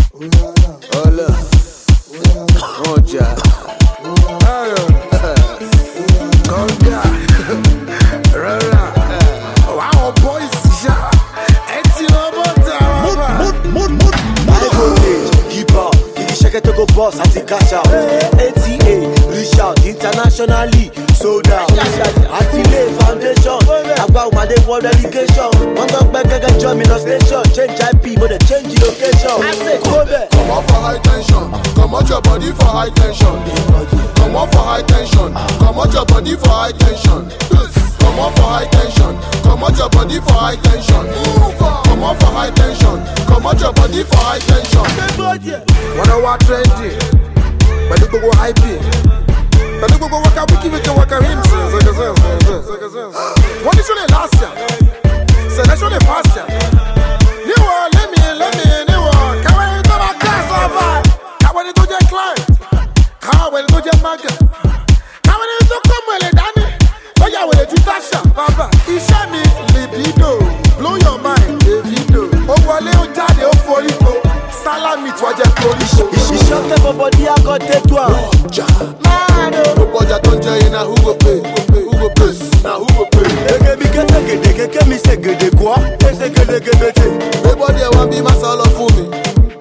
Hola, Oja, Conga, Rara, wow, boys, Keeper, did check it to go boss at the cash out? ATA, reach out internationally, sold out. Attile Foundation, about my day world education. One talk back, I got join in a station. Change IP, but they change the location. I say, go back. Come on for high tension, come out your body for high tension. Come on for high tension, come out your body for high tension. Come on for high tension, come out your body for high tension. Come on for high tension, come out your body for high tension. Wanna watch trendy, but you go hype it. But you go work out, we keep it to work out him. What is your last year? Selection is past year. New one, let me, new one. Come on, into my class over. Come on, into your client. Come on, into your market. Come on, into come with Danny. Oh, yeah, with the Tasha, Baba. Ishami, libido. Blow your mind, Davido. Oh, wale, oh, daddy, oh, for it. Salami, tu vas dire police. She shot everybody, I got that one. Nobody don't tell now who go pay, who go pay, now who go pay. Everybody want be my solo for me.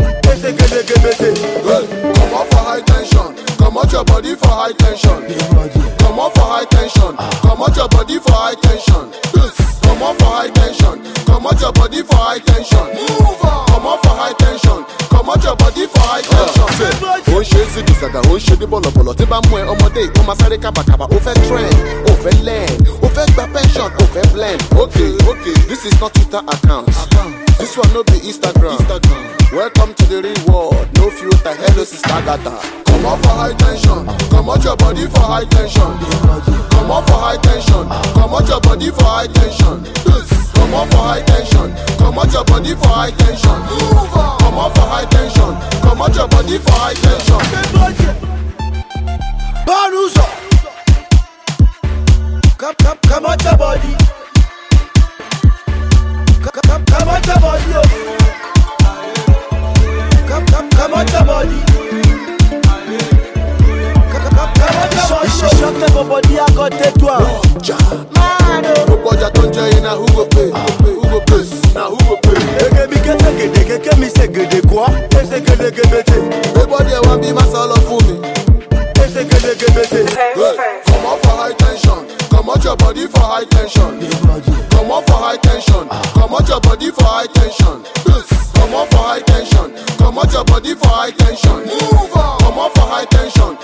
Come on for high tension, come out your body for high tension. Come on for high tension, come out your body for high tension. Come on for high tension, come out your body for high tension. Come on for high tension, come out your body for high tension. Ó ṣe é síbi ṣàgà, ó ṣe ní bọ̀lọ̀bọ̀lọ̀ tí bá mú ẹ ọmọdé ó máa sáré kábàkàbà. Ó fẹ́ trend, ó fẹ́ learn, ó fẹ́ gba pension, ó fẹ́ blend. Okay, this is not Twitter account. This one no be Instagram. Welcome to the real world. No filter, hello sister Gata. Come on for high tension, come out your body for high tension. Come on for high tension, come out your body for high tension. Come on for high tension, come out your body for high tension. Come on for high tension, come out your body for high tension. Baruso, come out your body. Come out your body. Come out your body. She shot everybody, I got that one. Nobody don't tell now who go pay, who go pay, now who go pay. Everybody want be my solo for me. Come on for high tension, come out your body for high tension. Come on for high tension, come out your body for high tension. Come on for high tension, come out your body for high tension. Come on for high tension,